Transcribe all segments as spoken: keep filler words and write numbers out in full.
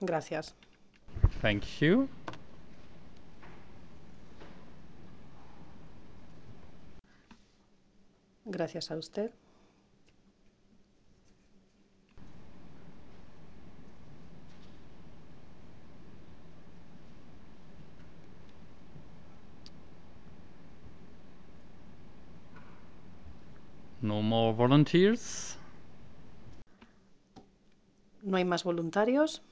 Gracias. Thank you. Gracias a usted. No more volunteers. ¿No hay más voluntarios?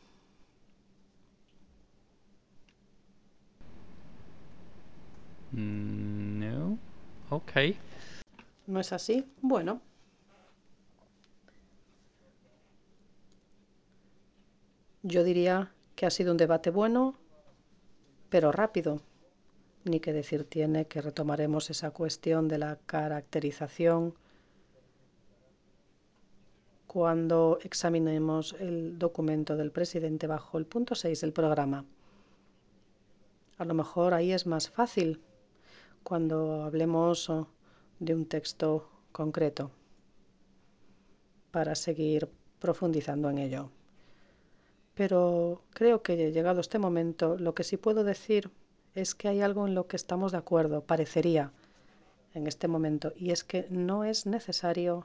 No. Okay. ¿No es así? Bueno. Yo diría que ha sido un debate bueno, pero rápido. Ni que decir tiene que retomaremos esa cuestión de la caracterización cuando examinemos el documento del presidente bajo el punto seis del programa. A lo mejor ahí es más fácil cuando hablemos de un texto concreto para seguir profundizando en ello. Pero creo que llegado este momento, lo que sí puedo decir es que hay algo en lo que estamos de acuerdo, parecería, en este momento, y es que no es necesario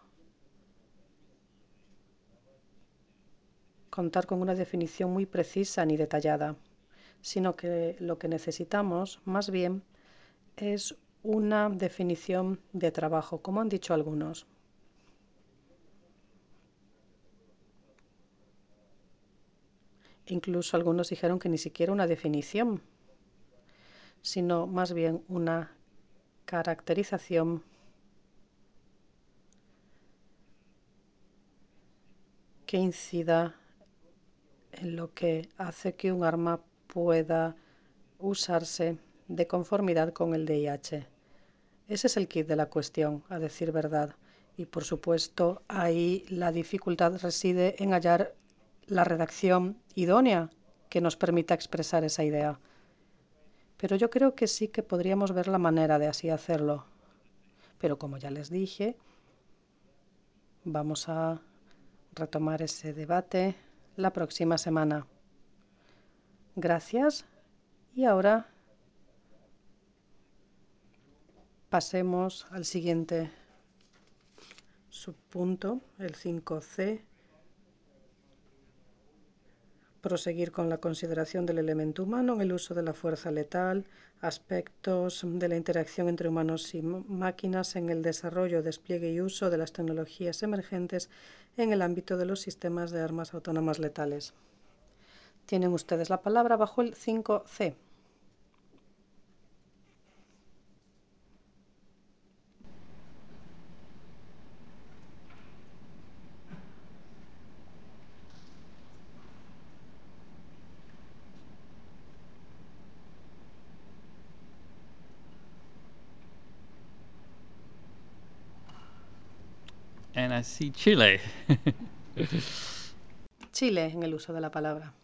contar con una definición muy precisa ni detallada, sino que lo que necesitamos, más bien, es una definición de trabajo, como han dicho algunos. Incluso algunos dijeron que ni siquiera una definición, sino más bien una caracterización que incida en lo que hace que un arma pueda usarse de conformidad con el D I H. Ese es el quid de la cuestión, a decir verdad. Y por supuesto, ahí la dificultad reside en hallar la redacción idónea que nos permita expresar esa idea. Pero yo creo que sí que podríamos ver la manera de así hacerlo. Pero como ya les dije, vamos a retomar ese debate la próxima semana. Gracias. Y ahora pasemos al siguiente subpunto, el cinco C. Proseguir con la consideración del elemento humano en el uso de la fuerza letal, aspectos de la interacción entre humanos y máquinas en el desarrollo, despliegue y uso de las tecnologías emergentes en el ámbito de los sistemas de armas autónomas letales. Tienen ustedes la palabra bajo el cinco C. And I see Chile. Chile en el uso de la palabra.